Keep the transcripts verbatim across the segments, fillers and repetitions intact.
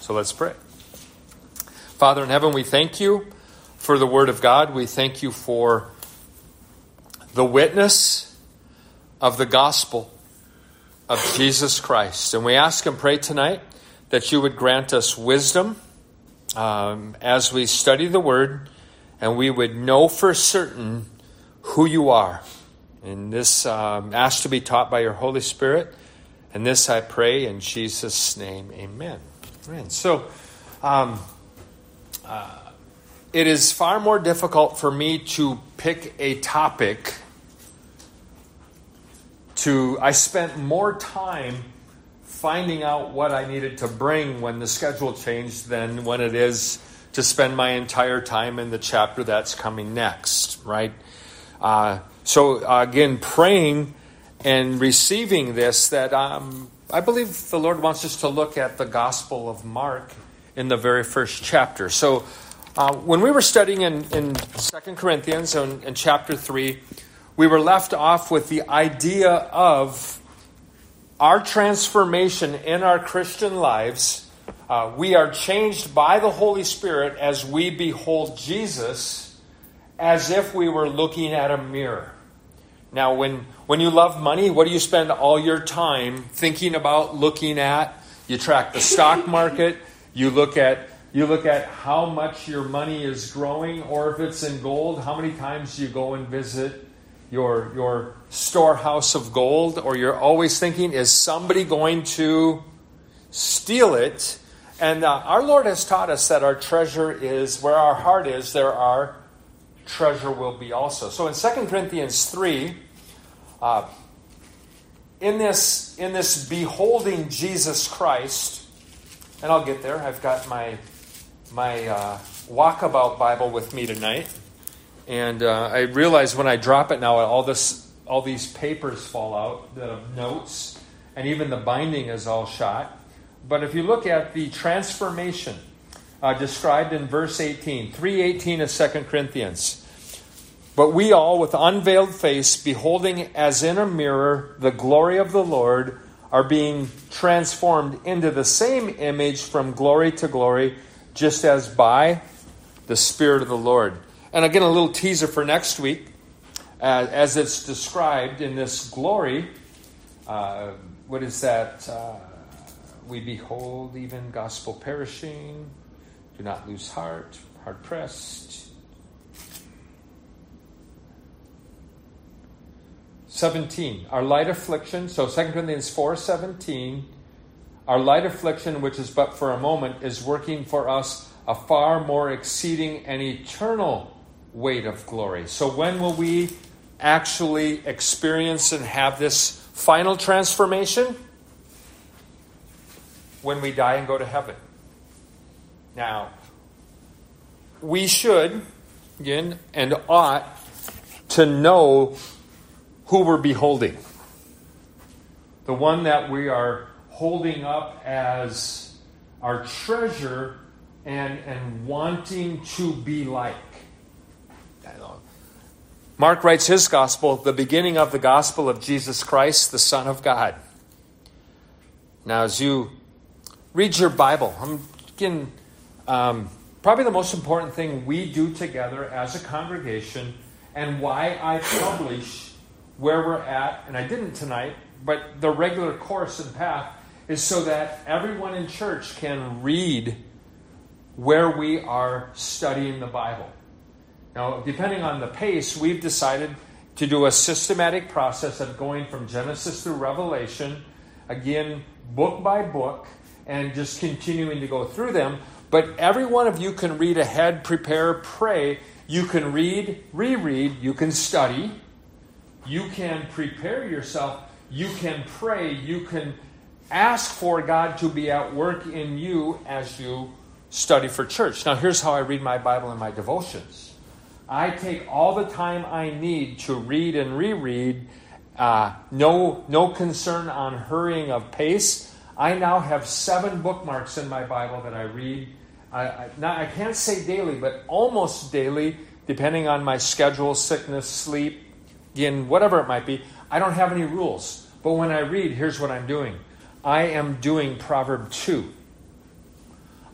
So let's pray. Father in heaven, we thank you for the word of God. We thank you for the witness of the gospel of Jesus Christ. And we ask and pray tonight that you would grant us wisdom um, as we study the word, and we would know for certain who you are. And this um, asks to be taught by your Holy Spirit. And this I pray in Jesus' name. Amen. Amen. So, um, uh, it is far more difficult for me to pick a topic. To I spent more time finding out what I needed to bring when the schedule changed than when it is to spend my entire time in the chapter that's coming next, right? Uh, so uh, again, praying and receiving this, that um, I believe the Lord wants us to look at the Gospel of Mark in the very first chapter. So uh, when we were studying in, in Second Corinthians in, in chapter three, we were left off with the idea of our transformation in our Christian lives. Uh, we are changed by the Holy Spirit as we behold Jesus as if we were looking at a mirror. Now, when, when you love money, what do you spend all your time thinking about, looking at? You track the stock market. You look at you look at how much your money is growing, or if it's in gold, how many times you go and visit your your storehouse of gold, or you're always thinking, is somebody going to steal it? And uh, our Lord has taught us that our treasure is, where our heart is, there our treasure will be also. So in Second Corinthians three, uh, in this in this beholding Jesus Christ, and I'll get there. I've got my my uh, Walkabout Bible with me tonight. And uh, I realize when I drop it now, all this, all these papers fall out, the notes, and even the binding is all shot. But if you look at the transformation uh, described in verse eighteen, three eighteen of Second Corinthians, but we all, with unveiled face, beholding as in a mirror the glory of the Lord, are being transformed into the same image from glory to glory, just as by the Spirit of the Lord. And again, a little teaser for next week, uh, as it's described in this glory. Uh, what is that? Uh, we behold even gospel perishing. Do not lose heart. Hard pressed. seventeen. Our light affliction. So Second Corinthians four seventeen. Our light affliction, which is but for a moment, is working for us a far more exceeding and eternal weight of glory. So when will we actually experience and have this final transformation? When we die and go to heaven. Now, we should, again, and ought to know who we're beholding. The one that we are holding up as our treasure and, and wanting to be like. Mark writes his gospel, the beginning of the gospel of Jesus Christ, the Son of God. Now, as you read your Bible, I'm again, um, probably the most important thing we do together as a congregation, and why I publish where we're at, and I didn't tonight, but the regular course and path, is so that everyone in church can read where we are studying the Bible. Now, depending on the pace, we've decided to do a systematic process of going from Genesis through Revelation, again, book by book, and just continuing to go through them. But every one of you can read ahead, prepare, pray. You can read, reread, you can study, you can prepare yourself, you can pray, you can ask for God to be at work in you as you study for church. Now, here's how I read my Bible and my devotions. I take all the time I need to read and reread. Uh, no, no concern on hurrying of pace. I now have seven bookmarks in my Bible that I read. I, I, not, I can't say daily, but almost daily, depending on my schedule, sickness, sleep, again, whatever it might be. I don't have any rules. But when I read, here's what I'm doing. I am doing Proverb two.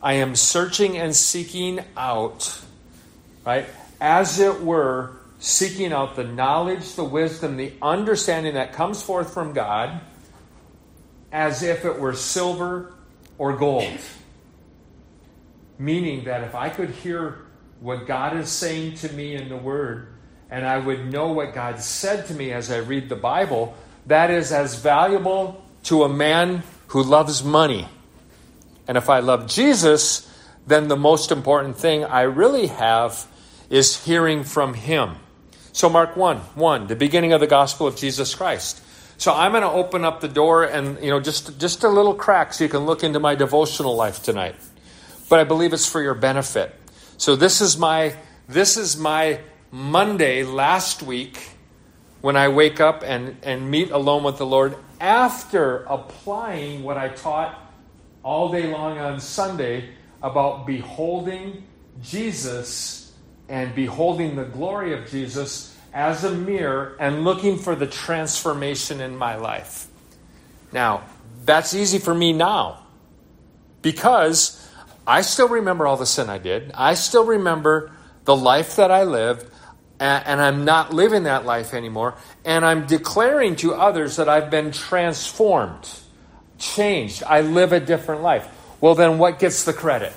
I am searching and seeking out, right, as it were, seeking out the knowledge, the wisdom, the understanding that comes forth from God, as if it were silver or gold. Meaning that if I could hear what God is saying to me in the Word, and I would know what God said to me as I read the Bible, that is as valuable to a man who loves money. And if I love Jesus, then the most important thing I really have is hearing from Him. So Mark one, one, the beginning of the gospel of Jesus Christ. So I'm going to open up the door and, you know, just, just a little crack so you can look into my devotional life tonight. But I believe it's for your benefit. So this is my this is my Monday last week when I wake up and, and meet alone with the Lord after applying what I taught all day long on Sunday about beholding Jesus and beholding the glory of Jesus as a mirror and looking for the transformation in my life. Now, that's easy for me now because I still remember all the sin I did. I still remember the life that I lived, and, and I'm not living that life anymore. And I'm declaring to others that I've been transformed, changed. I live a different life. Well, then what gets the credit?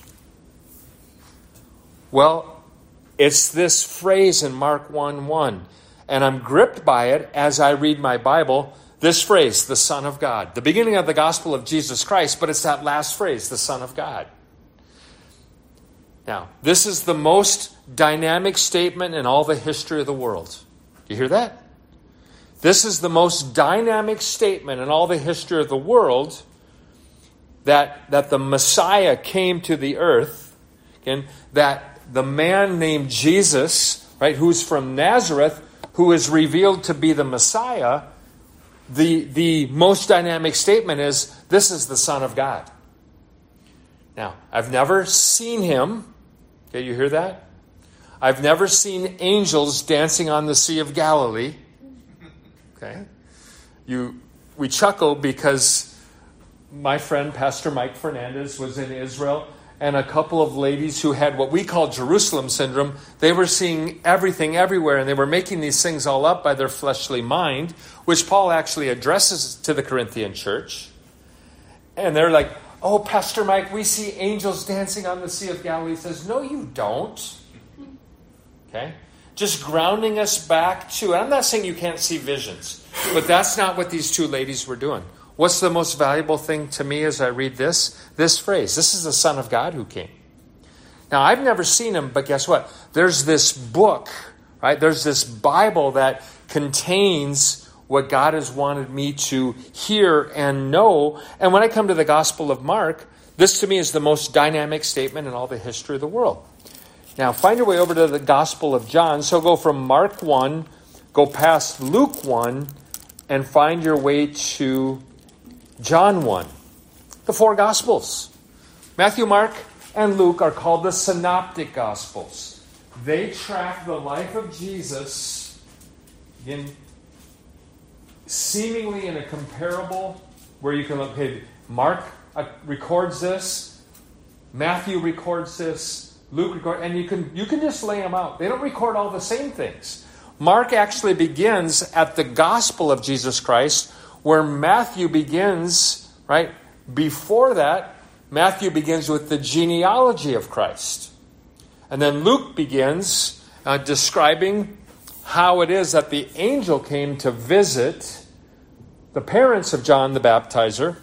Well, it's this phrase in Mark one one. And I'm gripped by it as I read my Bible. This phrase, the Son of God. The beginning of the gospel of Jesus Christ, but it's that last phrase, the Son of God. Now, this is the most dynamic statement in all the history of the world. Do you hear that? This is the most dynamic statement in all the history of the world that, that the Messiah came to the earth, again, that the man named Jesus, right, who's from Nazareth, who is revealed to be the Messiah, the, the most dynamic statement is, this is the Son of God. Now, I've never seen him. Okay, you hear that? I've never seen angels dancing on the Sea of Galilee. Okay? You, we chuckle because my friend, Pastor Mike Fernandez, was in Israel, and a couple of ladies who had what we call Jerusalem syndrome, they were seeing everything everywhere, and they were making these things all up by their fleshly mind, which Paul actually addresses to the Corinthian church. And they're like, oh, Pastor Mike, we see angels dancing on the Sea of Galilee. He says, no, you don't. Okay? Just grounding us back to, and I'm not saying you can't see visions, but that's not what these two ladies were doing. What's the most valuable thing to me as I read this? This phrase. This is the Son of God who came. Now, I've never seen him, but guess what? There's this book, right? There's this Bible that contains what God has wanted me to hear and know. And when I come to the Gospel of Mark, this to me is the most dynamic statement in all the history of the world. Now, find your way over to the Gospel of John. So go from Mark one, go past Luke one, and find your way to John one. The four Gospels. Matthew, Mark, and Luke are called the Synoptic Gospels. They track the life of Jesus in seemingly in a comparable, where you can look, okay, Mark uh, records this, Matthew records this, Luke records, and you can you can just lay them out. They don't record all the same things. Mark actually begins at the gospel of Jesus Christ, where Matthew begins, right, before that, Matthew begins with the genealogy of Christ. And then Luke begins uh, describing how it is that the angel came to visit the parents of John the Baptizer,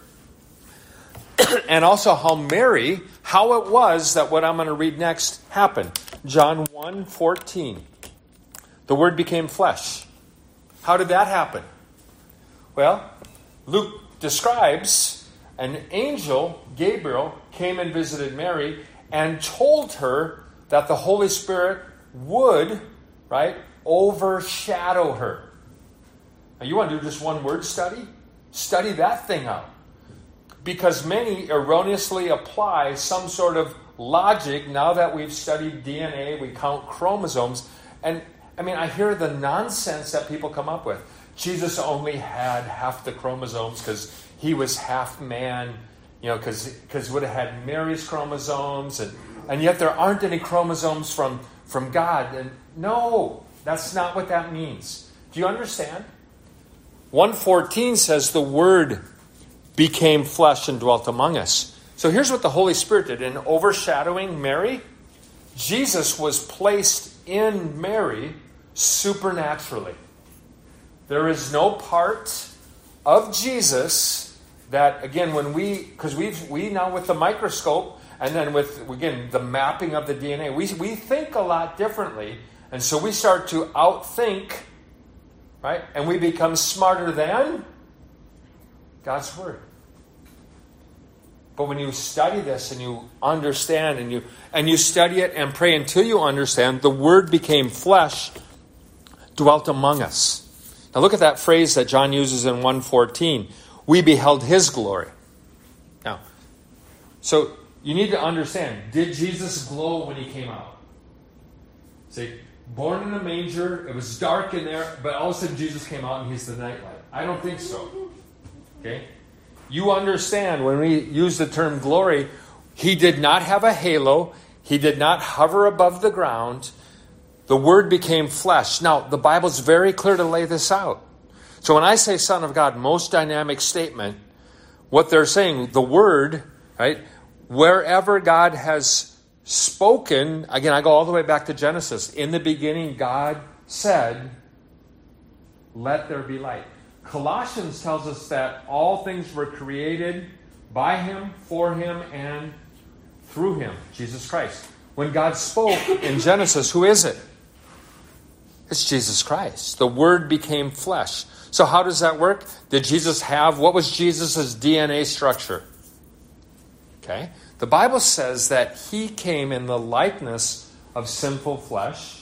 and also how Mary, how it was that what I'm going to read next happened. John one fourteen. The Word became flesh. How did that happen? Well, Luke describes an angel, Gabriel, came and visited Mary and told her that the Holy Spirit would, right, overshadow her. Now, you want to do just one word study? Study that thing out. Because many erroneously apply some sort of logic now that we've studied D N A, we count chromosomes. And, I mean, I hear the nonsense that people come up with. Jesus only had half the chromosomes because he was half man You know, because because it would have had Mary's chromosomes, and, and yet there aren't any chromosomes from, from God. And no, that's not what that means. Do you understand? one fourteen says the Word became flesh and dwelt among us. So here's what the Holy Spirit did. In overshadowing Mary, Jesus was placed in Mary supernaturally. There is no part of Jesus that, again, when we, because we we now with the microscope, and then with, again, the mapping of the D N A, we, we think a lot differently. And so we start to outthink, right? And we become smarter than God's Word. But when you study this and you understand and you and you study it and pray until you understand, the Word became flesh, dwelt among us. Now look at that phrase that John uses in one fourteen. We beheld His glory. Now, so you need to understand, did Jesus glow when He came out? See, born in a manger, it was dark in there, but all of a sudden Jesus came out and He's the nightlight. I don't think so. Okay? You understand when we use the term glory, He did not have a halo. He did not hover above the ground. The Word became flesh. Now, the Bible's very clear to lay this out. So when I say Son of God, most dynamic statement, what they're saying, the Word, right, wherever God has spoken, again, I go all the way back to Genesis. In the beginning, God said, let there be light. Colossians tells us that all things were created by Him, for Him, and through Him, Jesus Christ. When God spoke in Genesis, who is it? It's Jesus Christ. The Word became flesh. So how does that work? Did Jesus have, what was Jesus' D N A structure? Okay. The Bible says that He came in the likeness of sinful flesh,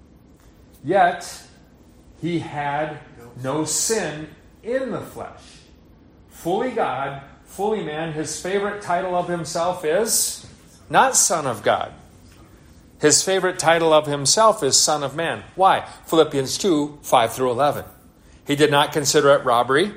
yet He had no sin in the flesh. Fully God, fully man. His favorite title of Himself is not Son of God. His favorite title of Himself is Son of Man. Why? Philippians two, five through eleven. He did not consider it robbery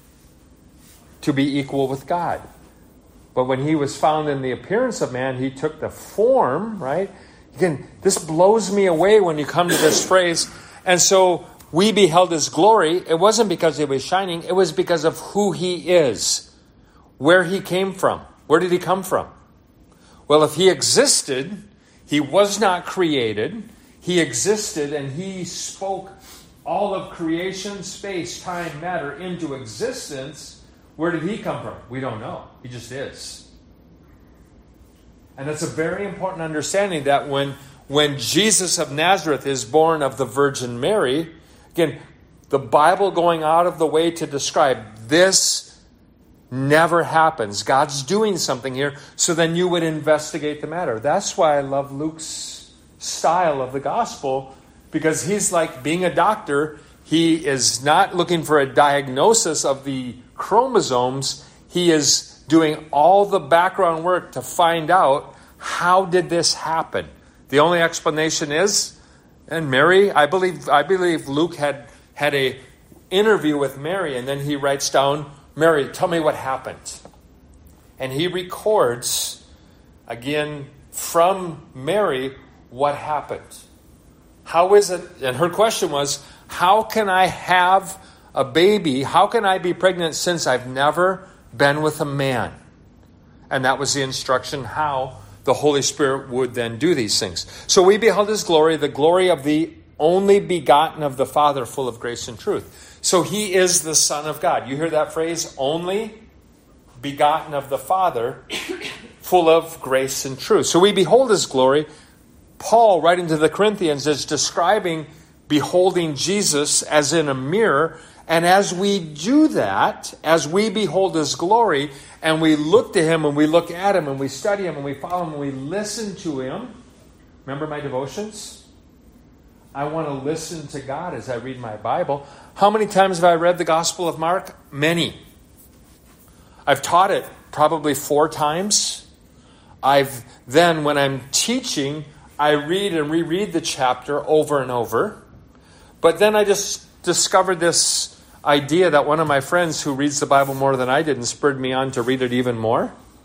to be equal with God. But when He was found in the appearance of man, He took the form, right? Again, this blows me away when you come to this phrase. And so we beheld His glory. It wasn't because He was shining. It was because of who He is. Where He came from. Where did He come from? Well, if He existed, He was not created. He existed and He spoke all of creation, space, time, matter into existence. Where did He come from? We don't know. He just is. And that's a very important understanding that when, when Jesus of Nazareth is born of the Virgin Mary, again, the Bible going out of the way to describe this never happens. God's doing something here, so then you would investigate the matter. That's why I love Luke's style of the gospel, because he's like being a doctor. He is not looking for a diagnosis of the chromosomes. He is doing all the background work to find out, how did this happen? The only explanation is, and Mary, I believe I believe Luke had had a interview with Mary, and then he writes down, Mary, tell me what happened. And he records, again, from Mary, what happened. How is it? And her question was, how can I have a baby? How can I be pregnant since I've never been with a man? And that was the instruction how the Holy Spirit would then do these things. So we beheld His glory, the glory of the only begotten of the Father, full of grace and truth. So He is the Son of God. You hear that phrase? Only begotten of the Father, full of grace and truth. So we behold His glory. Paul, writing to the Corinthians, is describing beholding Jesus as in a mirror. And as we do that, as we behold His glory, and we look to Him, and we look at Him, and we study Him, and we follow Him, and we listen to Him. Remember my devotions? I want to listen to God as I read my Bible. How many times have I read the Gospel of Mark? Many. I've taught it probably four times. I've then, when I'm teaching, I read and reread the chapter over and over. But then I just discovered this idea that one of my friends who reads the Bible more than I did and spurred me on to read it even more.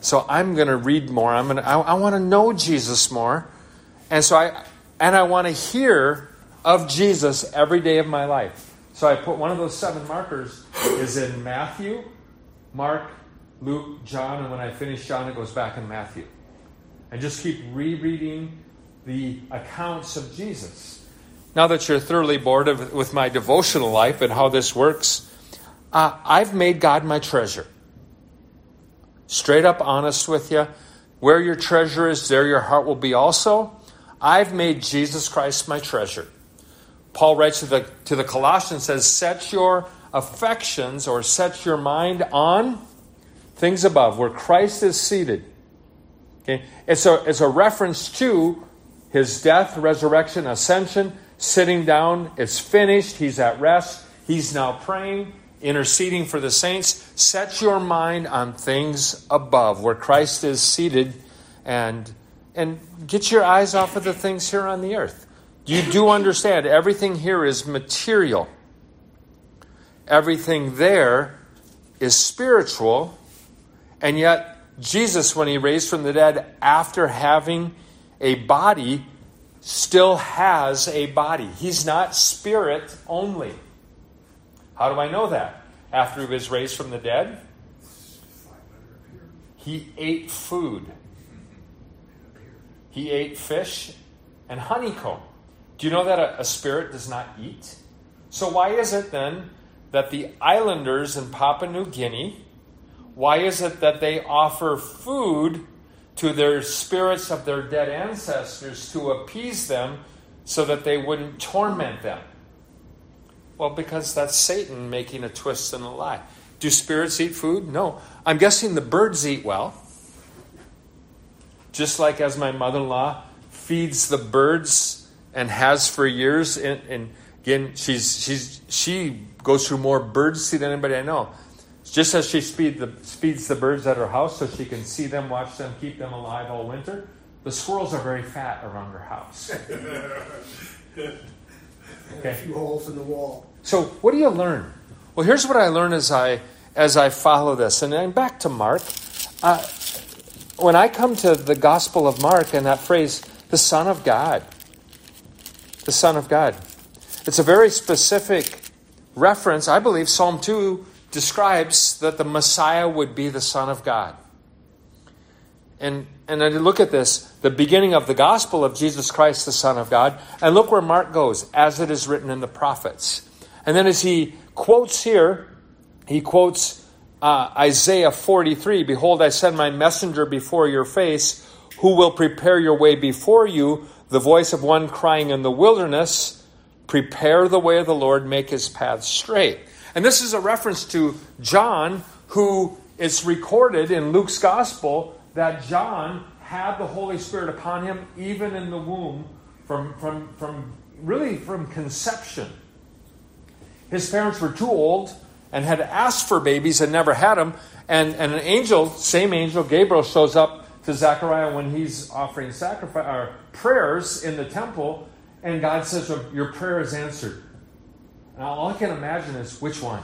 So I'm going to read more. I'm going to, I, I want to know Jesus more. And so I, and I want to hear of Jesus every day of my life. So I put one of those seven markers is in Matthew, Mark, Luke, John, and when I finish John, it goes back in Matthew. And just keep rereading the accounts of Jesus. Now that you're thoroughly bored of, with my devotional life and how this works, uh, I've made God my treasure. Straight up honest with you. Where your treasure is, there your heart will be also. I've made Jesus Christ my treasure. Paul writes to the, to the Colossians, says, set your affections or set your mind on things above, where Christ is seated. Okay, It's a, it's a reference to his death, resurrection, ascension, sitting down. It's finished. He's at rest. He's now praying, interceding for the saints. Set your mind on things above, where Christ is seated, and and get your eyes off of the things here on the earth. You do understand everything here is material. Everything there is spiritual. And yet, Jesus, when he raised from the dead, after having a body, still has a body. He's not spirit only. How do I know that? After he was raised from the dead, he ate food. He ate fish and honeycomb. Do you know that a, a spirit does not eat? So why is it then that the islanders in Papua New Guinea, why is it that they offer food to their spirits of their dead ancestors to appease them so that they wouldn't torment them? Well, because that's Satan making a twist and a lie. Do spirits eat food? No. I'm guessing the birds eat well. Just like as my mother-in-law feeds the birds and has for years. And, and again, she's she's she goes through more bird seed than anybody I know. Just as she speed the, feeds the birds at her house so she can see them, watch them, keep them alive all winter, the squirrels are very fat around her house. Okay. A few holes in the wall. So what do you learn? Well, here's what I learn as I as I follow this. And then back to Mark. Uh, when I come to the Gospel of Mark and that phrase, the Son of God. The Son of God. It's a very specific reference. I believe Psalm two describes that the Messiah would be the Son of God. And and then look at this, the beginning of the gospel of Jesus Christ, the Son of God. And look where Mark goes, as it is written in the prophets. And then as he quotes here, he quotes uh, Isaiah forty-three, behold, I send my messenger before your face, who will prepare your way before you, the voice of one crying in the wilderness, prepare the way of the Lord, make his path straight. And this is a reference to John, who it's recorded in Luke's gospel that John had the Holy Spirit upon him even in the womb, from, from, from really from conception. His parents were too old and had asked for babies and never had them. And, and an angel, same angel, Gabriel, shows up to Zechariah when he's offering sacrifice or prayers in the temple. And God says, your prayer is answered. Now, all I can imagine is, which one?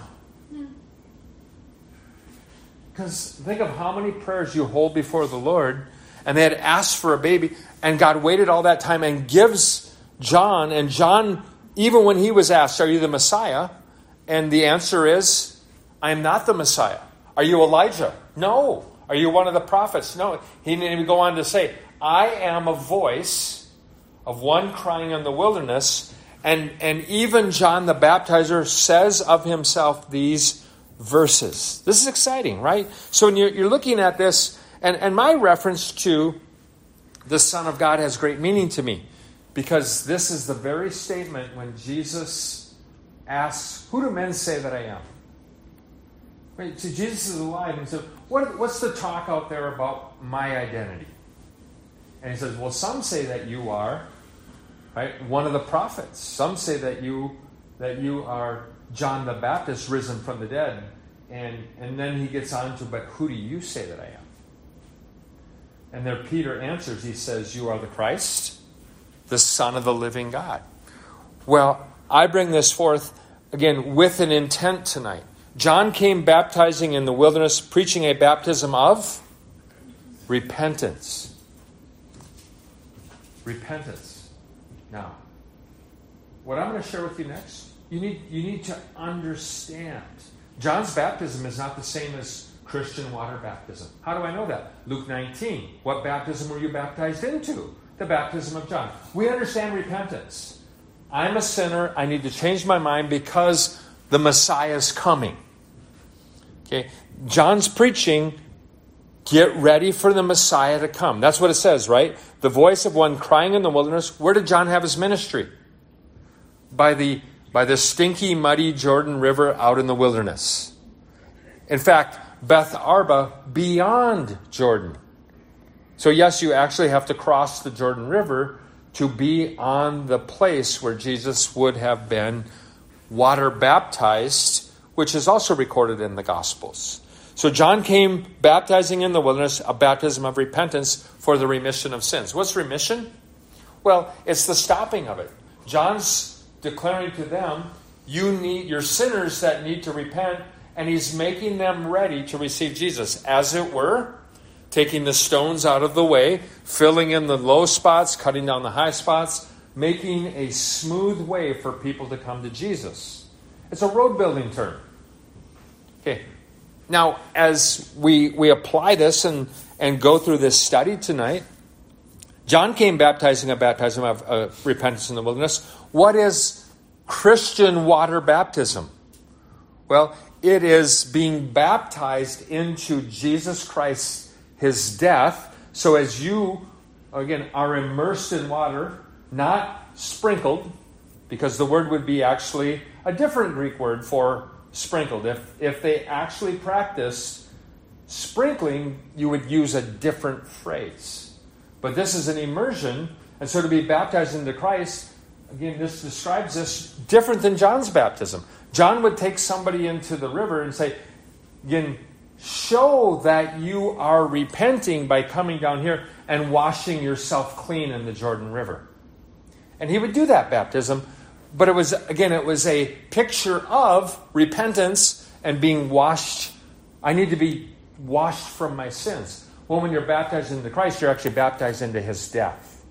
Because think of how many prayers you hold before the Lord, and they had asked for a baby, and God waited all that time and gives John, and John, even when he was asked, are you the Messiah? And the answer is, I am not the Messiah. Are you Elijah? No. Are you one of the prophets? No. He didn't even go on to say, I am a voice of one crying in the wilderness. And, and even John the Baptizer says of himself these verses. This is exciting, right? So when you're, you're looking at this, and, and my reference to the Son of God has great meaning to me, because this is the very statement when Jesus asks, who do men say that I am? Right? So Jesus is alive, and so what, what's the talk out there about my identity? And he says, well, some say that you are, right, one of the prophets. Some say that you that you are John the Baptist risen from the dead. And, and then he gets on to, but who do you say that I am? And there Peter answers, he says, you are the Christ, the Son of the living God. Well, I bring this forth, again, with an intent tonight. John came baptizing in the wilderness, preaching a baptism of repentance. Repentance. Now, what I'm going to share with you next, you need, you need to understand. John's baptism is not the same as Christian water baptism. How do I know that? Luke nineteen. What baptism were you baptized into? The baptism of John. We understand repentance. I'm a sinner. I need to change my mind because the Messiah is coming. Okay. John's preaching, get ready for the Messiah to come. That's what it says, right? The voice of one crying in the wilderness. Where did John have his ministry? By the, by the stinky, muddy Jordan River out in the wilderness. In fact, Beth Arba beyond Jordan. So yes, you actually have to cross the Jordan River to be on the place where Jesus would have been water baptized, which is also recorded in the Gospels. So John came baptizing in the wilderness, a baptism of repentance for the remission of sins. What's remission? Well, it's the stopping of it. John's declaring to them, you need, you're sinners that need to repent, and he's making them ready to receive Jesus. As it were, taking the stones out of the way, filling in the low spots, cutting down the high spots, making a smooth way for people to come to Jesus. It's a road building term. Okay. Now, as we we apply this and, and go through this study tonight, John came baptizing a baptism of uh, repentance in the wilderness. What is Christian water baptism? Well, it is being baptized into Jesus Christ, his death. So as you, again, are immersed in water, not sprinkled, because the word would be actually a different Greek word for sprinkled. If, if they actually practiced sprinkling, you would use a different phrase. But this is an immersion, and so to be baptized into Christ, again, this describes this different than John's baptism. John would take somebody into the river and say, again, show that you are repenting by coming down here and washing yourself clean in the Jordan River. And he would do that baptism, but it was, again, it was a picture of repentance and being washed. I need to be washed from my sins. Well, when you're baptized into Christ, you're actually baptized into his death.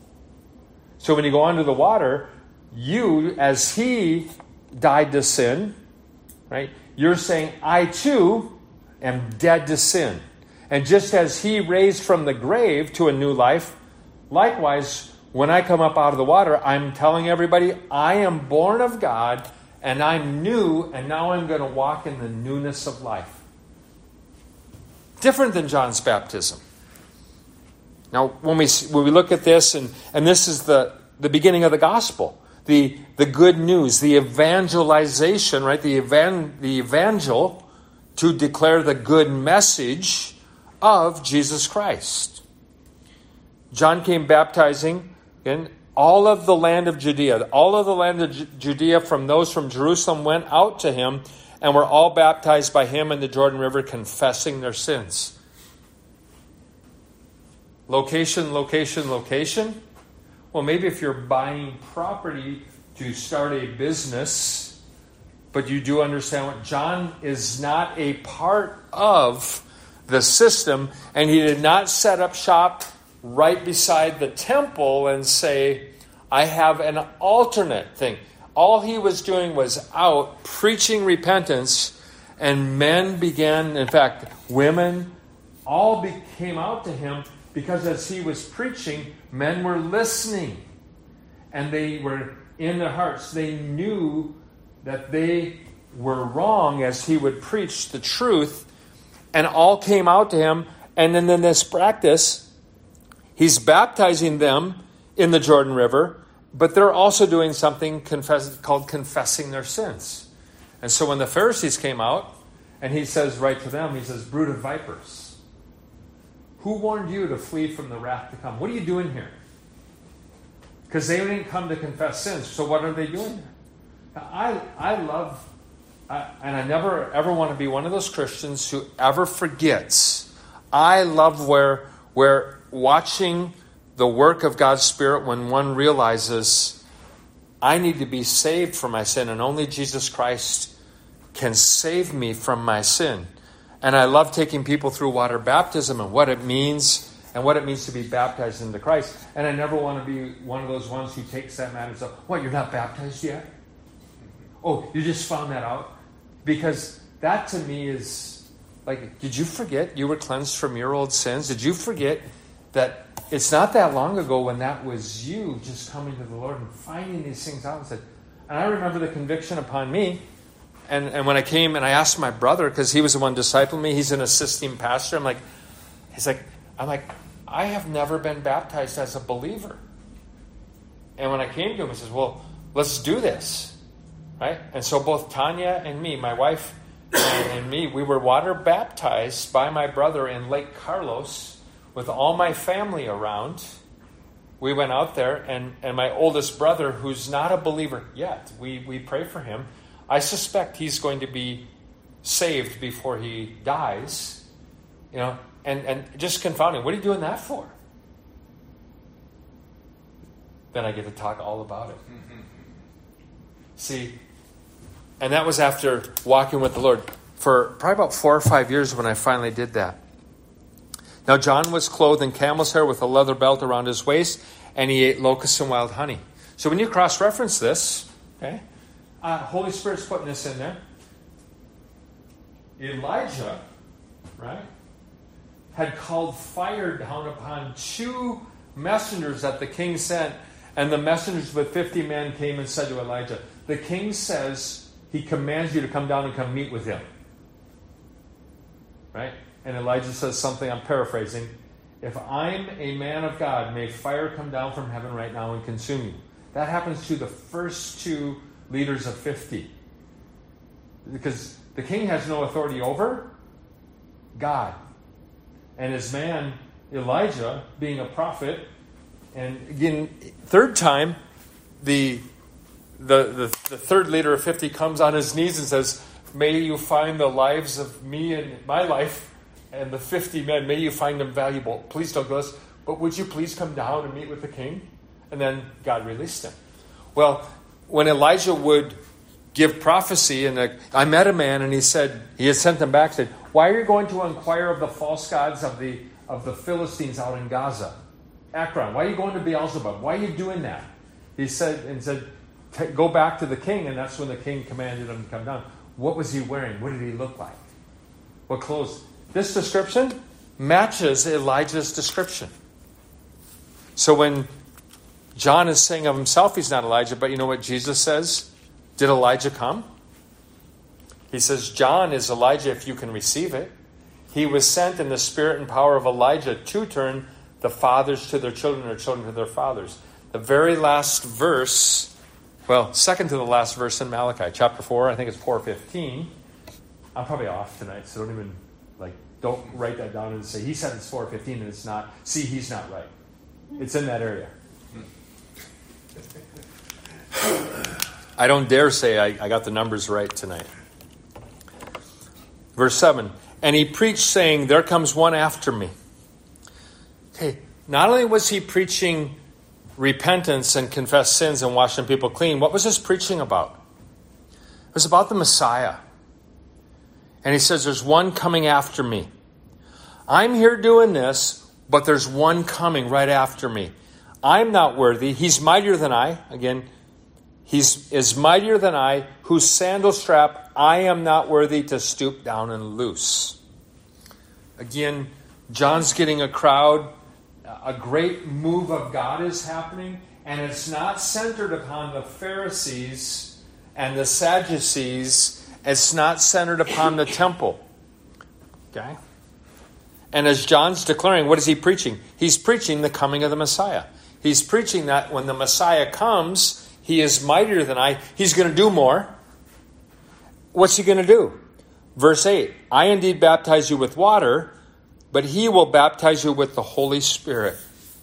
So when you go under the water, you, as he died to sin, right? You're saying, I too am dead to sin. And just as he raised from the grave to a new life, likewise, when I come up out of the water, I'm telling everybody, I am born of God, and I'm new, and now I'm going to walk in the newness of life. Different than John's baptism. Now, when we when we look at this, and, and this is the, the beginning of the gospel, the, the good news, the evangelization, right? The, evan, the evangel to declare the good message of Jesus Christ. John came baptizing in all of the land of Judea. All of the land of Ju- Judea from those from Jerusalem went out to him and were all baptized by him in the Jordan River, confessing their sins. Location, location, location. Well, maybe if you're buying property to start a business, but you do understand what John is not a part of the system, and he did not set up shop right beside the temple and say, I have an alternate thing. All he was doing was out preaching repentance, and men began, in fact, women, all be, came out to him because as he was preaching, men were listening. And they were in their hearts. They knew that they were wrong as he would preach the truth. And all came out to him. And then in this practice, he's baptizing them in the Jordan River, but they're also doing something confess, called confessing their sins. And so when the Pharisees came out, and he says right to them, he says, brood of vipers, who warned you to flee from the wrath to come? What are you doing here? Because they didn't come to confess sins. So what are they doing there? Now, I, I love, I, and I never ever want to be one of those Christians who ever forgets. I love where, where watching the work of God's Spirit when one realizes I need to be saved from my sin, and only Jesus Christ can save me from my sin. And I love taking people through water baptism and what it means and what it means to be baptized into Christ. And I never want to be one of those ones who takes that matter and says, what, you're not baptized yet? Oh, you just found that out? Because that to me is like, did you forget you were cleansed from your old sins? Did you forget that it's not that long ago when that was you just coming to the Lord and finding these things out and said, and I remember the conviction upon me. And, and when I came and I asked my brother, because he was the one discipling me, he's an assisting pastor. I'm like, he's like, I'm like, I have never been baptized as a believer. And when I came to him, he says, well, let's do this. Right? And so both Tanya and me, my wife and, and me, we were water baptized by my brother in Lake Carlos with all my family around. We went out there, and, and my oldest brother, who's not a believer yet, we, we pray for him. I suspect he's going to be saved before he dies. You know, and, and just confounding. What are you doing that for? Then I get to talk all about it. Mm-hmm. See, and that was after walking with the Lord for probably about four or five years when I finally did that. Now, John was clothed in camel's hair with a leather belt around his waist, and he ate locusts and wild honey. So when you cross-reference this, okay, uh, Holy Spirit's putting this in there. Elijah, right, had called fire down upon two messengers that the king sent, and the messengers with fifty men came and said to Elijah, the king says he commands you to come down and come meet with him. Right? And Elijah says something, I'm paraphrasing, if I'm a man of God, may fire come down from heaven right now and consume you. That happens to the first two leaders of fifty. Because the king has no authority over God. And his man, Elijah, being a prophet, and again, third time, the, the, the, the third leader of fifty comes on his knees and says, may you find the lives of me and my life and the fifty men, may you find them valuable. Please don't go this, but would you please come down and meet with the king? And then God released him. Well, when Elijah would give prophecy, and a, I met a man and he said, he had sent them back, said, why are you going to inquire of the false gods of the of the Philistines out in Gaza? Akron, why are you going to Beelzebub? Why are you doing that? He said, and said, go back to the king, and that's when the king commanded him to come down. What was he wearing? What did he look like? What clothes? This description matches Elijah's description. So when John is saying of himself he's not Elijah, but you know what Jesus says? Did Elijah come? He says, John is Elijah if you can receive it. He was sent in the spirit and power of Elijah to turn the fathers to their children, or children to their fathers. The very last verse, well, second to the last verse in Malachi, chapter four, I think it's four fifteen. I'm probably off tonight, so don't even, like, don't write that down and say, he said it's four fifteen and it's not. See, he's not right. It's in that area. I don't dare say I, I got the numbers right tonight. Verse seven, and he preached saying, there comes one after me. Okay, not only was he preaching repentance and confess sins and washing people clean, what was his preaching about? It was about the Messiah. And he says, there's one coming after me. I'm here doing this, but there's one coming right after me. I'm not worthy. He's mightier than I. Again, he's is mightier than I, whose sandal strap I am not worthy to stoop down and loose. Again, John's getting a crowd. A great move of God is happening, and it's not centered upon the Pharisees and the Sadducees. It's not centered upon the temple. Okay? And as John's declaring, what is he preaching? He's preaching the coming of the Messiah. He's preaching that when the Messiah comes, he is mightier than I. He's going to do more. What's he going to do? Verse eight, I indeed baptize you with water, but he will baptize you with the Holy Spirit.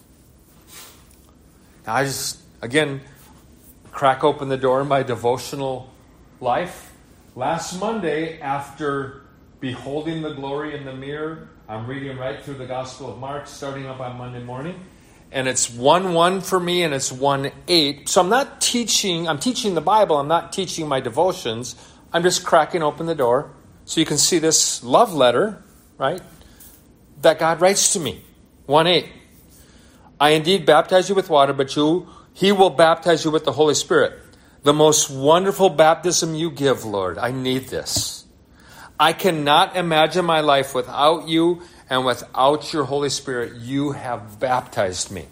Now I just, again, crack open the door in my devotional life. Last Monday, after beholding the glory in the mirror, I'm reading right through the Gospel of Mark, starting up on Monday morning. And it's one one for me, and it's one eight. So I'm not teaching, I'm teaching the Bible. I'm not teaching my devotions. I'm just cracking open the door So you can see this love letter, right, that God writes to me. one eight. I indeed baptize you with water, but you, he will baptize you with the Holy Spirit. The most wonderful baptism you give, Lord. I need this. I cannot imagine my life without you and without your Holy Spirit. You have baptized me.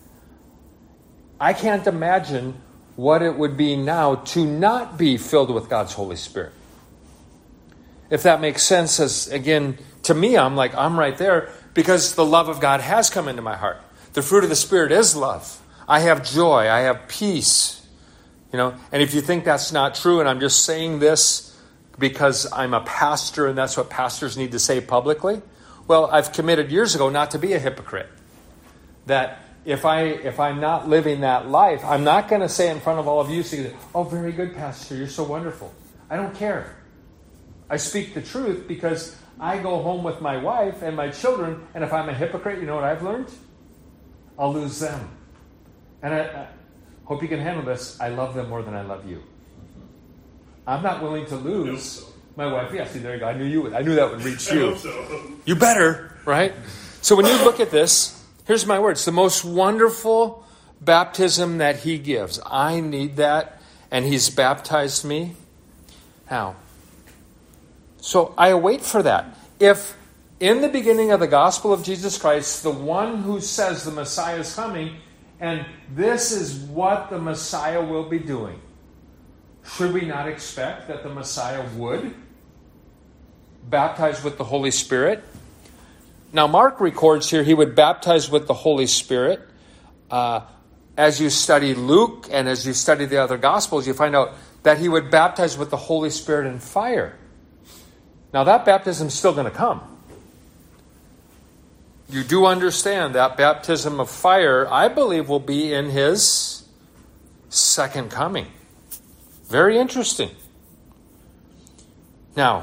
I can't imagine what it would be now to not be filled with God's Holy Spirit. If that makes sense, as again, to me, I'm like, I'm right there because the love of God has come into my heart. The fruit of the Spirit is love. I have joy. I have peace. You know, and if you think that's not true, and I'm just saying this because I'm a pastor and that's what pastors need to say publicly, well, I've committed years ago not to be a hypocrite. That if I if I'm not living that life, I'm not going to say in front of all of you, say, "Oh, very good, Pastor, you're so wonderful." I don't care. I speak the truth because I go home with my wife and my children, and if I'm a hypocrite, you know what I've learned? I'll lose them. And I, I hope you can handle this. I love them more than I love you. I'm not willing to lose so. my wife. Yeah, see, there you go. I knew you would. I knew that would reach you. I hope so. You better, right? So when you look at this, here's my words. The most wonderful baptism that he gives. I need that, and he's baptized me. Now, so I await for that. If in the beginning of the gospel of Jesus Christ, the one who says the Messiah is coming, and this is what the Messiah will be doing, should we not expect that the Messiah would baptize with the Holy Spirit? Now, Mark records here he would baptize with the Holy Spirit. Uh, as you study Luke and as you study the other Gospels, you find out that he would baptize with the Holy Spirit and fire. Now, that baptism is still going to come. You do understand that baptism of fire, I believe, will be in his second coming. Very interesting. Now,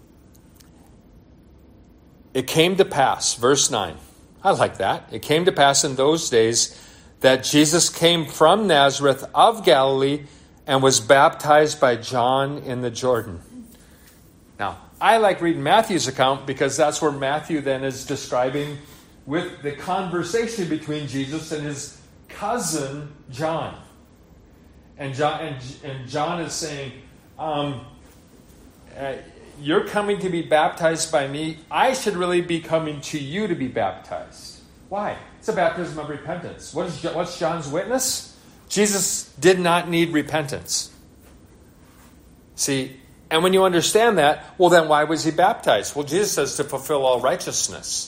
it came to pass, verse nine. I like that. It came to pass in those days that Jesus came from Nazareth of Galilee and was baptized by John in the Jordan. Now, I like reading Matthew's account because that's where Matthew then is describing with the conversation between Jesus and his cousin John. And John, and, and John is saying, um, uh, you're coming to be baptized by me. I should really be coming to you to be baptized. Why? It's a baptism of repentance. What is, what's John's witness? Jesus did not need repentance. See, and when you understand that, well, then why was he baptized? Well, Jesus says to fulfill all righteousness.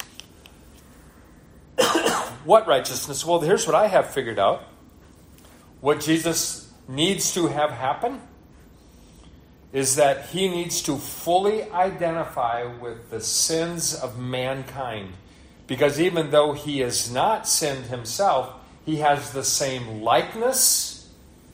What righteousness? Well, here's what I have figured out. What Jesus needs to have happen is that he needs to fully identify with the sins of mankind. Because even though he has not sinned himself, he has the same likeness.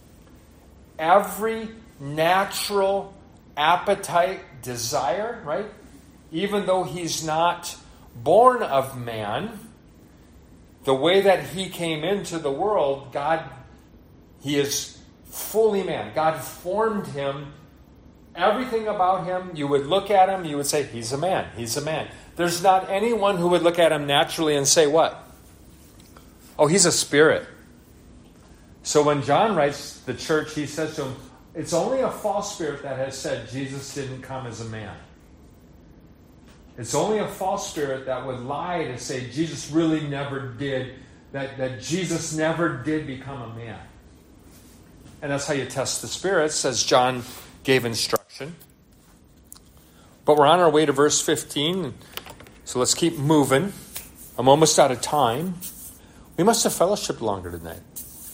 Every natural appetite, desire, right? Even though he's not born of man, the way that he came into the world, God, he is fully man. God formed him. Everything about him, you would look at him, you would say, he's a man, he's a man. There's not anyone who would look at him naturally and say, what? Oh, he's a spirit. So when John writes the church, he says to him, it's only a false spirit that has said Jesus didn't come as a man. It's only a false spirit that would lie to say Jesus really never did, that, that Jesus never did become a man. And that's how you test the spirits, as John gave instruction. But we're on our way to verse fifteen, so let's keep moving. I'm almost out of time. We must have fellowshiped longer tonight.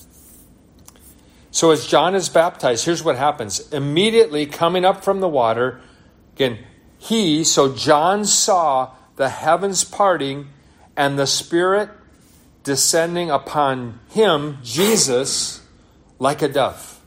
So as John is baptized, here's what happens. Immediately coming up from the water, again, he, so John saw the heavens parting and the Spirit descending upon him, Jesus, like a dove.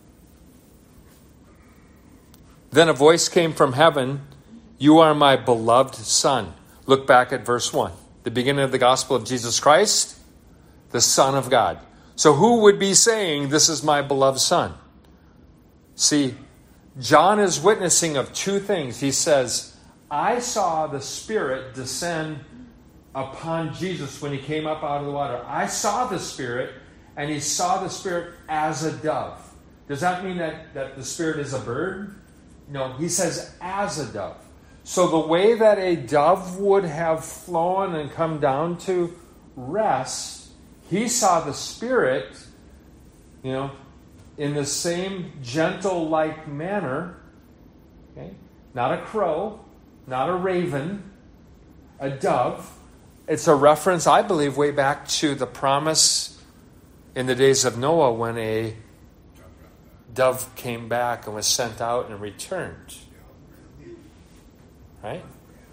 Then a voice came from heaven, you are my beloved Son. Look back at verse one. The beginning of the gospel of Jesus Christ, the Son of God. So who would be saying, this is my beloved Son? See, John is witnessing of two things. He says, I saw the Spirit descend upon Jesus when he came up out of the water. I saw the Spirit, and he saw the Spirit as a dove. Does that mean that, that the Spirit is a bird? No, he says as a dove. So the way that a dove would have flown and come down to rest, he saw the Spirit, you know, in the same gentle-like manner. Okay? Not a crow, not a raven, a dove. It's a reference, I believe, way back to the promise in the days of Noah when a dove came back and was sent out and returned. Right?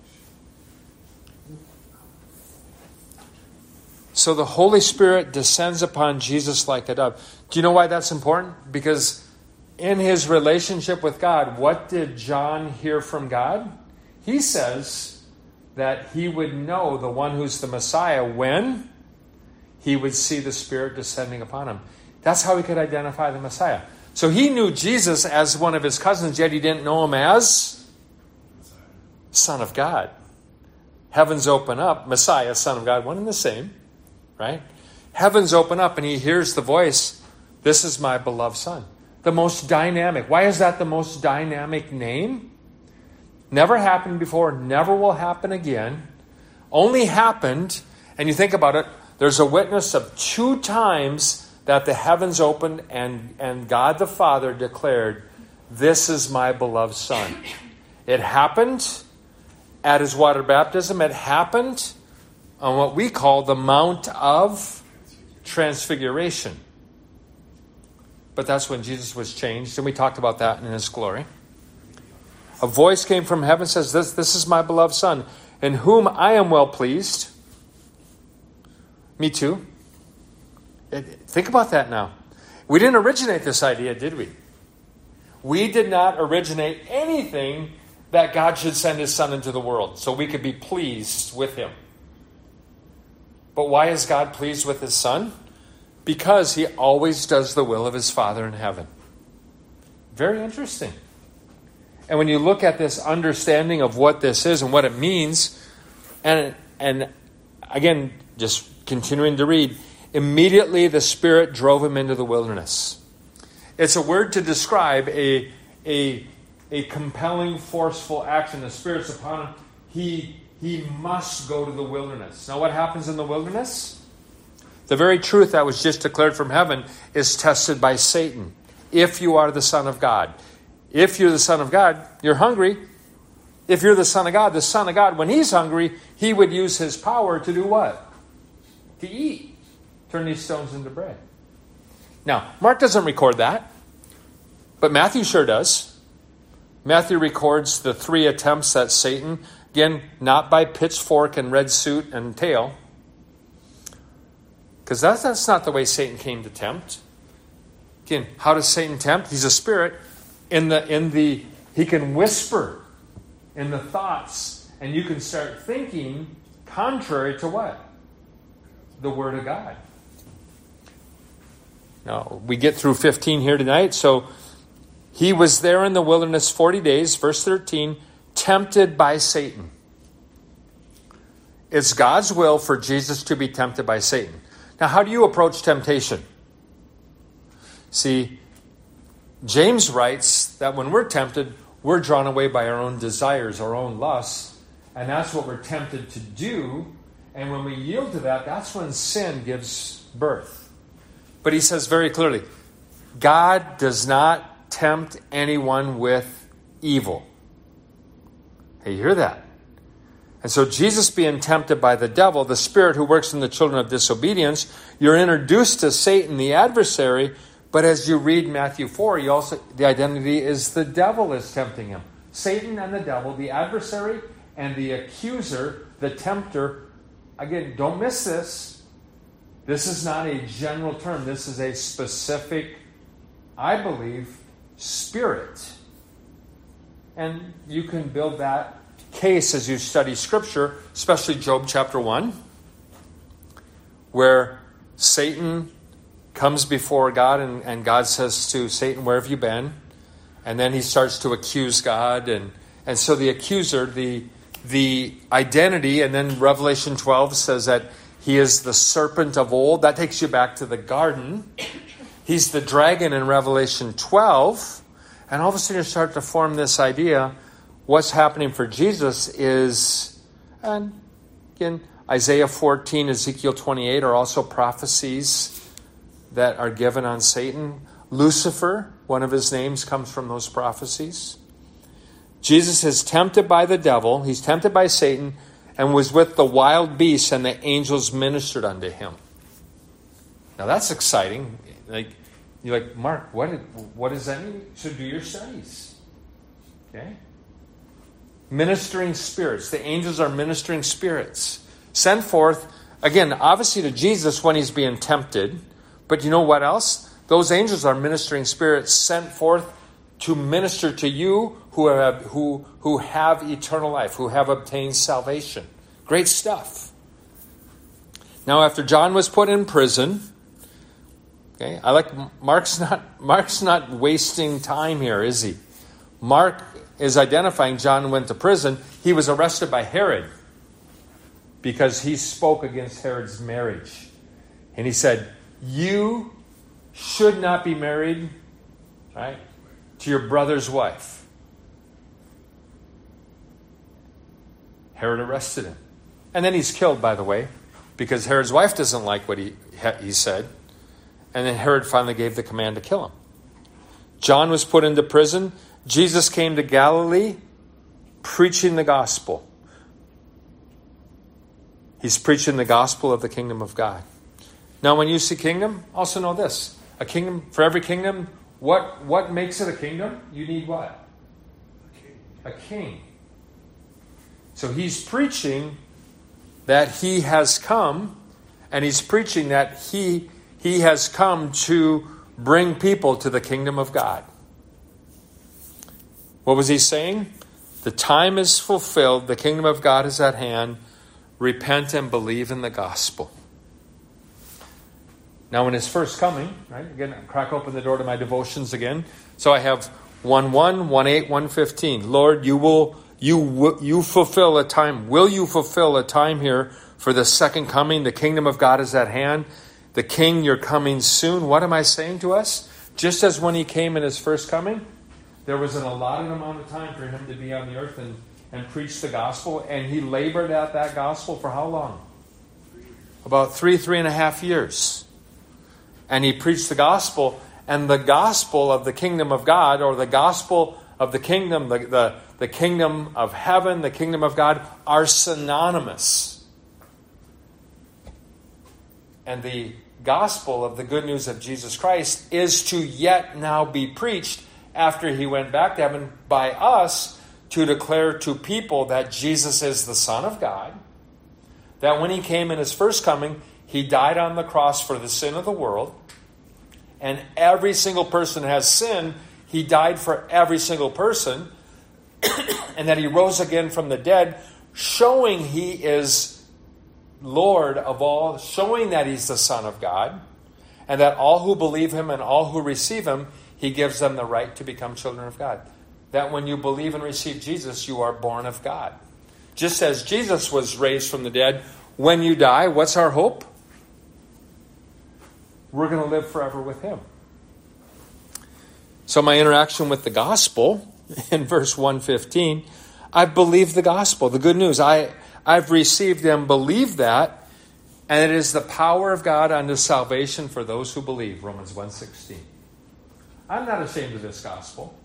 So the Holy Spirit descends upon Jesus like a dove. Do you know why that's important? Because in his relationship with God, what did John hear from God? He says that he would know the one who's the Messiah when he would see the Spirit descending upon him. That's how he could identify the Messiah. So he knew Jesus as one of his cousins, yet he didn't know him as Son of God. Heavens open up, Messiah, Son of God, one and the same, right? Heavens open up and he hears the voice, "This is my beloved Son." The most dynamic. Why is that the most dynamic name? Never happened before, never will happen again. Only happened, and you think about it, there's a witness of two times that the heavens opened and, and God the Father declared, "This is my beloved Son." It happened at his water baptism. It happened on what we call the Mount of Transfiguration. But that's when Jesus was changed, and we talked about that in his glory. A voice came from heaven, says, this, this is my beloved Son, in whom I am well pleased. Me too. It, think about that now. We didn't originate this idea, did we? We did not originate anything that God should send his Son into the world so we could be pleased with him. But why is God pleased with his Son? Because he always does the will of his Father in heaven. Very interesting. And when you look at this understanding of what this is and what it means, and and again, just continuing to read, immediately the Spirit drove him into the wilderness. It's a word to describe a, a, a compelling, forceful action. The Spirit's upon him. He, he must go to the wilderness. Now what happens in the wilderness? The very truth that was just declared from heaven is tested by Satan. If you are the Son of God. If you're the Son of God, you're hungry. If you're the Son of God, the Son of God, when he's hungry, he would use his power to do what? To eat. Turn these stones into bread. Now, Mark doesn't record that, but Matthew sure does. Matthew records the three attempts at Satan. Again, not by pitchfork and red suit and tail. Because that's, that's not the way Satan came to tempt. Again, how does Satan tempt? He's a spirit. In the in the he can whisper in the thoughts, and you can start thinking contrary to what? The Word of God. Now, we get through fifteen here tonight. So he was there in the wilderness forty days, verse thirteen, tempted by Satan. It's God's will for Jesus to be tempted by Satan. Now, how do you approach temptation? See, James writes that when we're tempted, we're drawn away by our own desires, our own lusts, and that's what we're tempted to do. And when we yield to that, that's when sin gives birth. But he says very clearly, God does not tempt anyone with evil. Hey, you hear that? And so Jesus being tempted by the devil, the spirit who works in the children of disobedience, you're introduced to Satan, the adversary. But as you read Matthew four, you also the identity is the devil is tempting him. Satan and the devil, the adversary and the accuser, the tempter. Again, don't miss this. This is not a general term. This is a specific, I believe, spirit. And you can build that case as you study Scripture, especially Job chapter one, where Satan comes before God and, and God says to Satan, "Where have you been?" And then he starts to accuse God and, And so the accuser, the the identity, and then Revelation twelve says that he is the serpent of old. That takes you back to the garden. He's the dragon in Revelation twelve. And all of a sudden you start to form this idea. What's happening for Jesus is, and again, Isaiah fourteen, Ezekiel twenty-eight are also prophecies that are given on Satan. Lucifer, one of his names, comes from those prophecies. Jesus is tempted by the devil. He's tempted by Satan and was with the wild beasts, and the angels ministered unto him. Now that's exciting. Like you're like, Mark, what what does that mean? So do your studies. Okay? Ministering spirits. The angels are ministering spirits. Sent forth, again, obviously to Jesus when he's being tempted. But you know what else? Those angels are ministering spirits sent forth to minister to you who have who who have eternal life, who have obtained salvation. Great stuff. Now, after John was put in prison, okay, I like Mark's not Mark's not wasting time here, is he? Mark is identifying John went to prison. He was arrested by Herod because he spoke against Herod's marriage. And he said, you should not be married, right, to your brother's wife. Herod arrested him. And then he's killed, by the way, because Herod's wife doesn't like what he, he said. And then Herod finally gave the command to kill him. John was put into prison. Jesus came to Galilee preaching the gospel. He's preaching the gospel of the kingdom of God. Now, when you see kingdom, also know this. A kingdom, for every kingdom, what, what makes it a kingdom? You need what? A king. A king. So he's preaching that he has come, and he's preaching that he, he has come to bring people to the kingdom of God. What was he saying? The time is fulfilled. The kingdom of God is at hand. Repent and believe in the gospel. Now, in his first coming, right? Again, I crack open the door to my devotions again. So I have one one, one eight, one fifteen. Lord, you will you you fulfill a time. Will you fulfill a time here for the second coming? The kingdom of God is at hand. The King, you're coming soon. What am I saying to us? Just as when he came in his first coming, there was an allotted amount of time for him to be on the earth and, and preach the gospel. And he labored at that gospel for how long? About three, three and a half years. And he preached the gospel. And the gospel of the kingdom of God, or the gospel of the kingdom, the, the, the kingdom of heaven, the kingdom of God, are synonymous. And the gospel of the good news of Jesus Christ is to yet now be preached after he went back to heaven by us to declare to people that Jesus is the Son of God, that when he came in his first coming, he died on the cross for the sin of the world, and every single person has sinned. He died for every single person, and that he rose again from the dead, showing he is Lord of all, showing that he's the Son of God, and that all who believe him and all who receive him, he gives them the right to become children of God. That when you believe and receive Jesus, you are born of God. Just as Jesus was raised from the dead, when you die, what's our hope? We're going to live forever with him. So my interaction with the gospel in verse one fifteen, I believe the gospel, the good news. I, I've received and believed that, and it is the power of God unto salvation for those who believe, Romans one sixteen. I'm not ashamed of this gospel.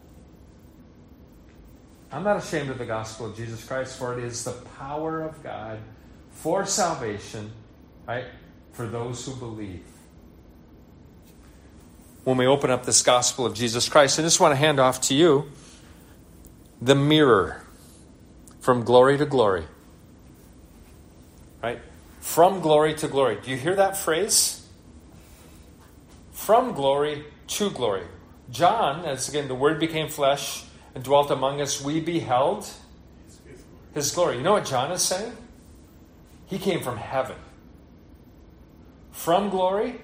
I'm not ashamed of the gospel of Jesus Christ, for it is the power of God for salvation, right, for those who believe. When we open up this gospel of Jesus Christ, I just want to hand off to you the mirror from glory to glory. Right? From glory to glory. Do you hear that phrase? From glory to glory. John, as again, the Word became flesh and dwelt among us, we beheld his glory. You know what John is saying? He came from heaven. From glory,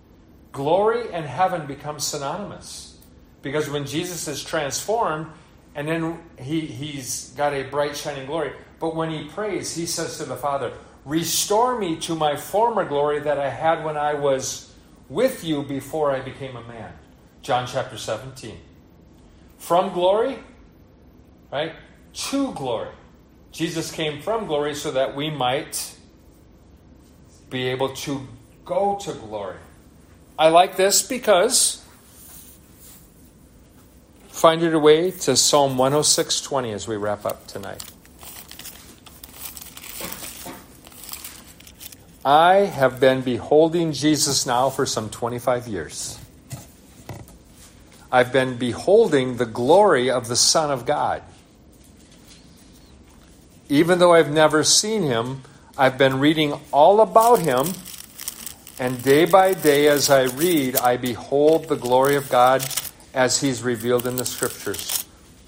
glory and heaven become synonymous. Because when Jesus is transformed And then he, he's got a bright, shining glory. But when he prays, he says to the Father, restore me to my former glory that I had when I was with you before I became a man. John chapter seventeen. From glory, right, to glory. Jesus came from glory so that we might be able to go to glory. I like this because find your way to Psalm one oh six twenty as we wrap up tonight. I have been beholding Jesus now for some twenty-five years. I've been beholding the glory of the Son of God. Even though I've never seen him, I've been reading all about him, and day by day as I read, I behold the glory of God as he's revealed in the Scriptures.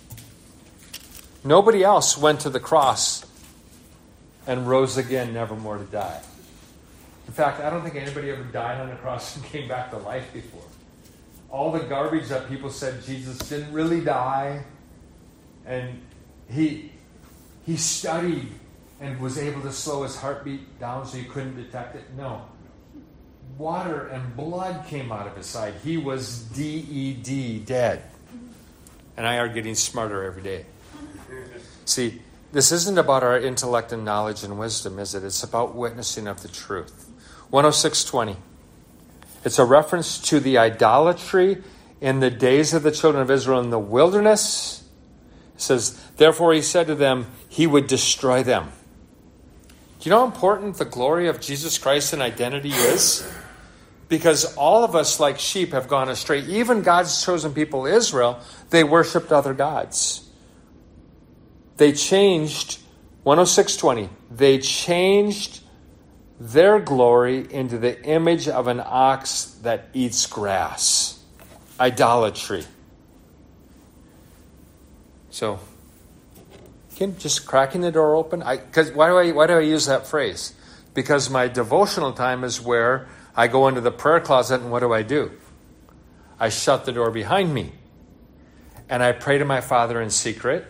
Nobody else went to the cross and rose again, never more to die. In fact, I don't think anybody ever died on the cross and came back to life before. All the garbage that people said Jesus didn't really die, and he he studied and was able to slow his heartbeat down so you couldn't detect it. No. Water and blood came out of his side. He was D E D, dead. And I are getting smarter every day. See, this isn't about our intellect and knowledge and wisdom, is it? It's about witnessing of the truth. one oh six twenty. It's a reference to the idolatry in the days of the children of Israel in the wilderness. It says, therefore he said to them, he would destroy them. Do you know how important the glory of Jesus Christ and identity is? Because all of us, like sheep, have gone astray. Even God's chosen people, Israel, they worshipped other gods. They changed, one oh six twenty, they changed their glory into the image of an ox that eats grass. Idolatry. So, again, just cracking the door open. I, 'cause why do I why do I use that phrase? Because my devotional time is where I go into the prayer closet, and what do I do? I shut the door behind me. And I pray to my Father in secret.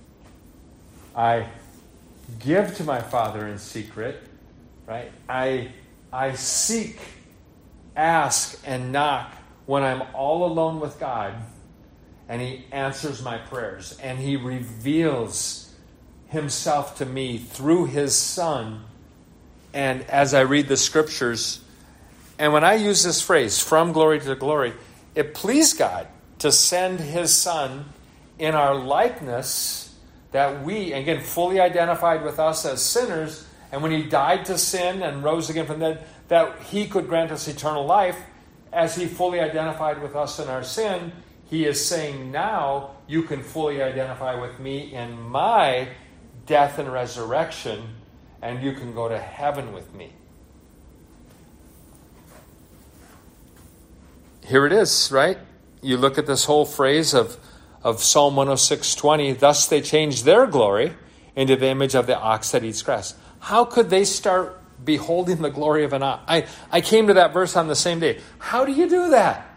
I give to my Father in secret. Right? I I seek, ask, and knock when I'm all alone with God, and he answers my prayers, and he reveals himself to me through his Son. And as I read the Scriptures, and when I use this phrase, from glory to glory, it pleased God to send his Son in our likeness, that we, again, fully identified with us as sinners, and when he died to sin and rose again from the dead, that he could grant us eternal life, as he fully identified with us in our sin, he is saying now you can fully identify with me in my death and resurrection, and you can go to heaven with me. Here it is, right? You look at this whole phrase of, of Psalm one oh six twenty, thus they changed their glory into the image of the ox that eats grass. How could they start beholding the glory of an ox? I, I came to that verse on the same day. How do you do that?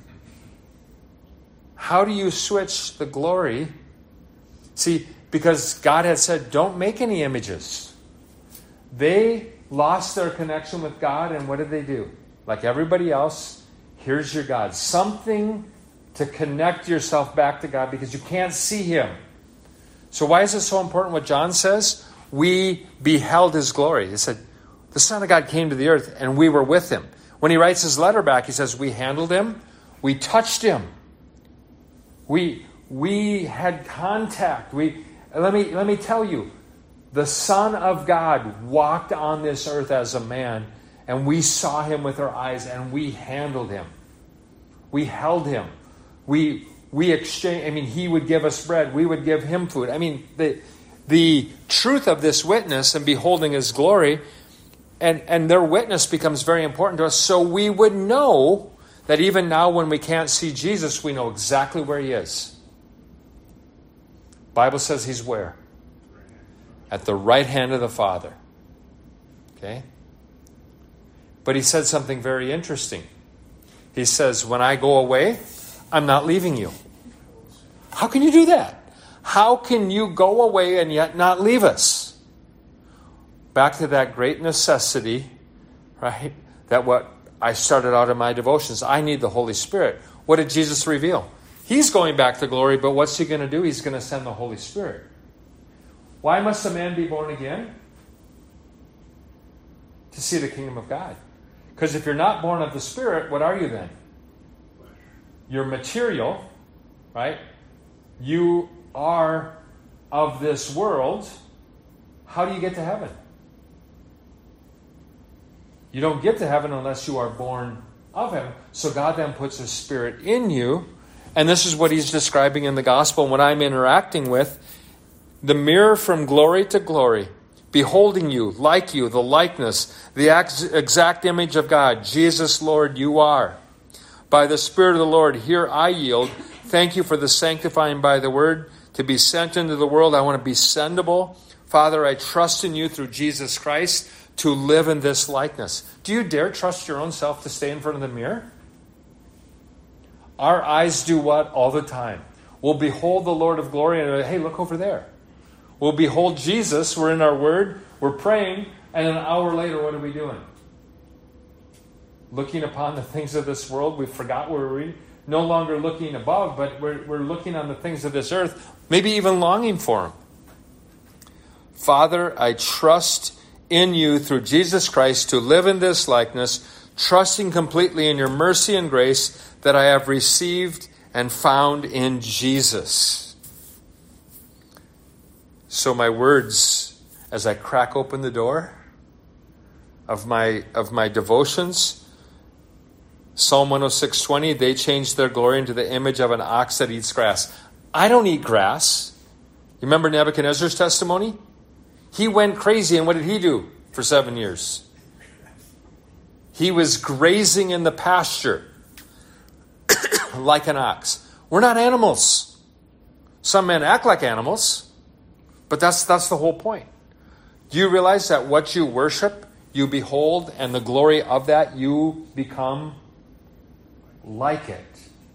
How do you switch the glory? See, because God had said, don't make any images. They lost their connection with God, and what did they do? Like everybody else, here's your God. Something to connect yourself back to God, because you can't see him. So why is it so important what John says? We beheld his glory. He said, the Son of God came to the earth, and we were with him. When he writes his letter back, he says, we handled him, we touched him. We we had contact. We let me let me tell you, the Son of God walked on this earth as a man, and we saw him with our eyes, and we handled him. We held him. We we exchanged. I mean, he would give us bread. We would give him food. I mean, the the truth of this witness and beholding his glory, and, and their witness becomes very important to us, so we would know that even now when we can't see Jesus, we know exactly where he is. Bible says he's where? At the right hand of the Father. Okay? But he said something very interesting. He says, when I go away, I'm not leaving you. How can you do that? How can you go away and yet not leave us? Back to that great necessity, right? That what I started out in my devotions. I need the Holy Spirit. What did Jesus reveal? He's going back to glory, but what's he going to do? He's going to send the Holy Spirit. Why must a man be born again? To see the kingdom of God. Because if you're not born of the Spirit, what are you then? You're material, right? You are of this world. How do you get to heaven? You don't get to heaven unless you are born of heaven. So God then puts His Spirit in you. And this is what He's describing in the gospel. When I'm interacting with the mirror from glory to glory, beholding you, like you, the likeness, the exact image of God. Jesus, Lord, you are. By the Spirit of the Lord, here I yield. Thank you for the sanctifying by the word to be sent into the world. I want to be sendable. Father, I trust in you through Jesus Christ to live in this likeness. Do you dare trust your own self to stay in front of the mirror? Our eyes do what all the time? We'll behold the Lord of glory and hey, look over there. We'll behold Jesus. We're in our word. We're praying. And an hour later, what are we doing? Looking upon the things of this world. We forgot where we're reading. No longer looking above, but we're, we're looking on the things of this earth. Maybe even longing for them. Father, I trust in you through Jesus Christ to live in this likeness, trusting completely in your mercy and grace that I have received and found in Jesus. So my words, as I crack open the door of my of my devotions, Psalm one oh six twenty, they changed their glory into the image of an ox that eats grass. I don't eat grass. You remember Nebuchadnezzar's testimony? He went crazy, and what did he do for seven years? He was grazing in the pasture like an ox. We're not animals. Some men act like animals, but that's that's the whole point. Do you realize that what you worship, you behold, and the glory of that, you become like it?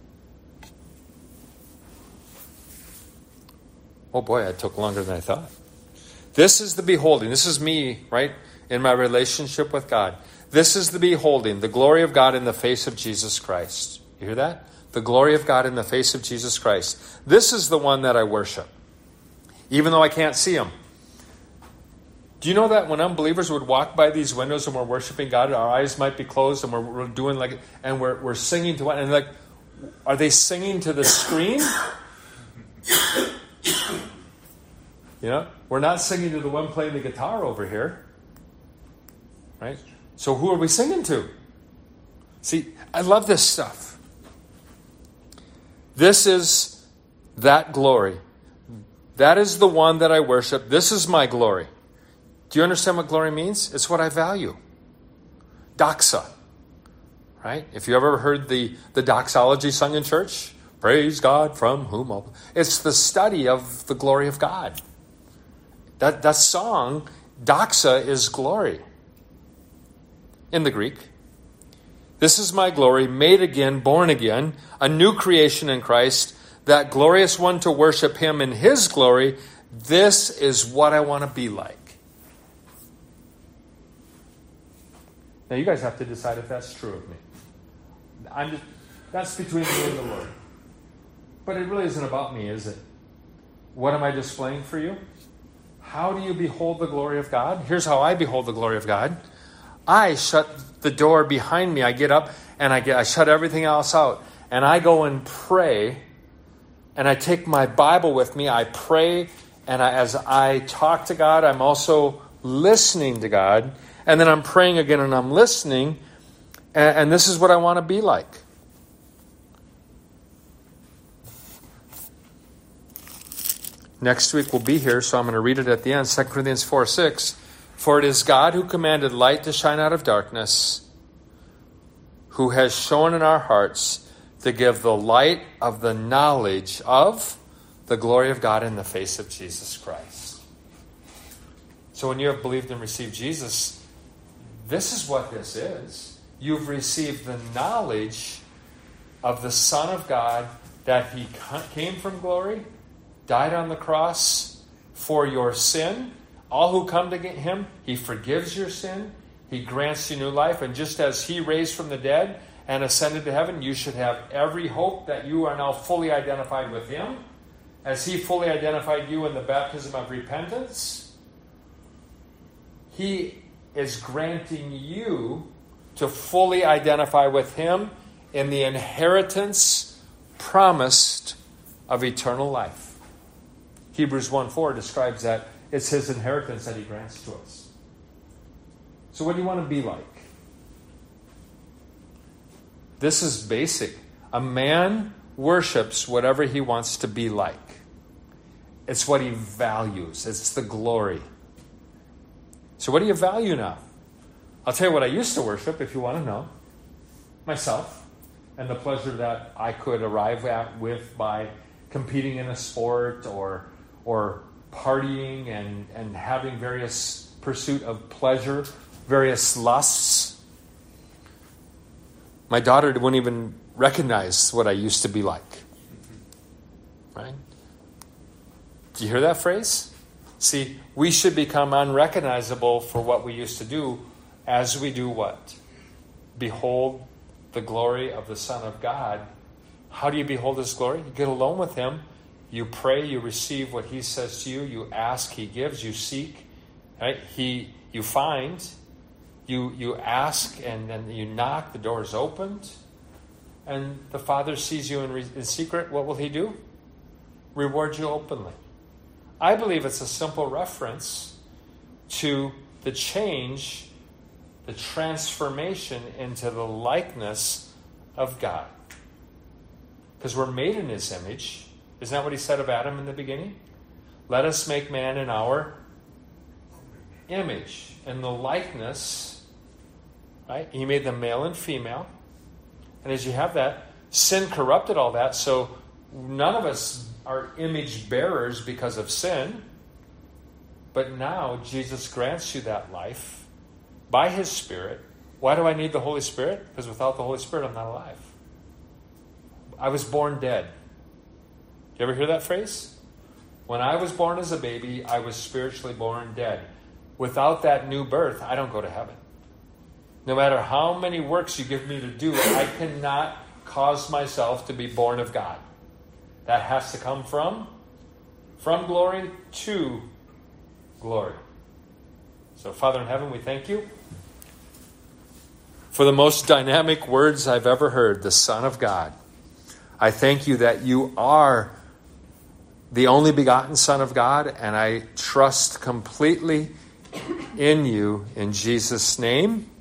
Oh boy, it took longer than I thought. This is the beholding. This is me, right, in my relationship with God. This is the beholding, the glory of God in the face of Jesus Christ. You hear that? The glory of God in the face of Jesus Christ. This is the one that I worship, even though I can't see Him. Do you know that when unbelievers would walk by these windows and we're worshiping God, our eyes might be closed and we're, we're doing like, and we're we're singing to what? And like, are they singing to the screen? You know, we're not singing to the one playing the guitar over here, right? So who are we singing to? See, I love this stuff. This is that glory. That is the one that I worship. This is my glory. Do you understand what glory means? It's what I value. Doxa. Right? If you ever heard the, the doxology sung in church, praise God from whom all... It's the study of the glory of God. That, that song, doxa, is glory. In the Greek. This is my glory, made again, born again, a new creation in Christ, that glorious one to worship Him in His glory. This is what I want to be like. Now you guys have to decide if that's true of me. I'm just, that's between me and the Lord. But it really isn't about me, is it? What am I displaying for you? How do you behold the glory of God? Here's how I behold the glory of God. I shut the door behind me. I get up and I get I shut everything else out. And I go and pray. And I take my Bible with me. I pray. And I, as I talk to God, I'm also listening to God. And then I'm praying again and I'm listening. And, and this is what I want to be like. Next week we'll be here, so I'm going to read it at the end. Second Corinthians four six. For it is God who commanded light to shine out of darkness, who has shown in our hearts to give the light of the knowledge of the glory of God in the face of Jesus Christ. So when you have believed and received Jesus, this is what this is. You've received the knowledge of the Son of God, that He came from glory died on the cross for your sin. All who come to him, he forgives your sin. He grants you new life. And just as he raised from the dead and ascended to heaven, you should have every hope that you are now fully identified with him. As he fully identified you in the baptism of repentance, he is granting you to fully identify with him in the inheritance promised of eternal life. Hebrews one four describes that it's his inheritance that he grants to us. So what do you want to be like? This is basic. A man worships whatever he wants to be like. It's what he values. It's the glory. So what do you value now? I'll tell you what I used to worship, if you want to know. Myself. And the pleasure that I could arrive at with by competing in a sport or or partying and, and having various pursuit of pleasure, various lusts. My daughter wouldn't even recognize what I used to be like. Right? Do you hear that phrase? See, we should become unrecognizable for what we used to do as we do what? Behold the glory of the Son of God. How do you behold his glory? You get alone with him. You pray, you receive what he says to you. You ask, he gives. You seek, right? He, you find. You, you ask, and then you knock. The door is opened. And the Father sees you in, re- in secret. What will he do? Reward you openly. I believe it's a simple reference to the change, the transformation into the likeness of God. Because we're made in his image. Isn't that what he said of Adam in the beginning? Let us make man in our image. In the likeness, right? He made them male and female. And as you have that, sin corrupted all that. So none of us are image bearers because of sin. But now Jesus grants you that life by his Spirit. Why do I need the Holy Spirit? Because without the Holy Spirit, I'm not alive. I was born dead. You ever hear that phrase? When I was born as a baby, I was spiritually born dead. Without that new birth, I don't go to heaven. No matter how many works you give me to do, I cannot cause myself to be born of God. That has to come from, from glory to glory. So, Father in heaven, we thank you for the most dynamic words I've ever heard, the Son of God. I thank you that you are the only begotten Son of God, and I trust completely in you in Jesus' name.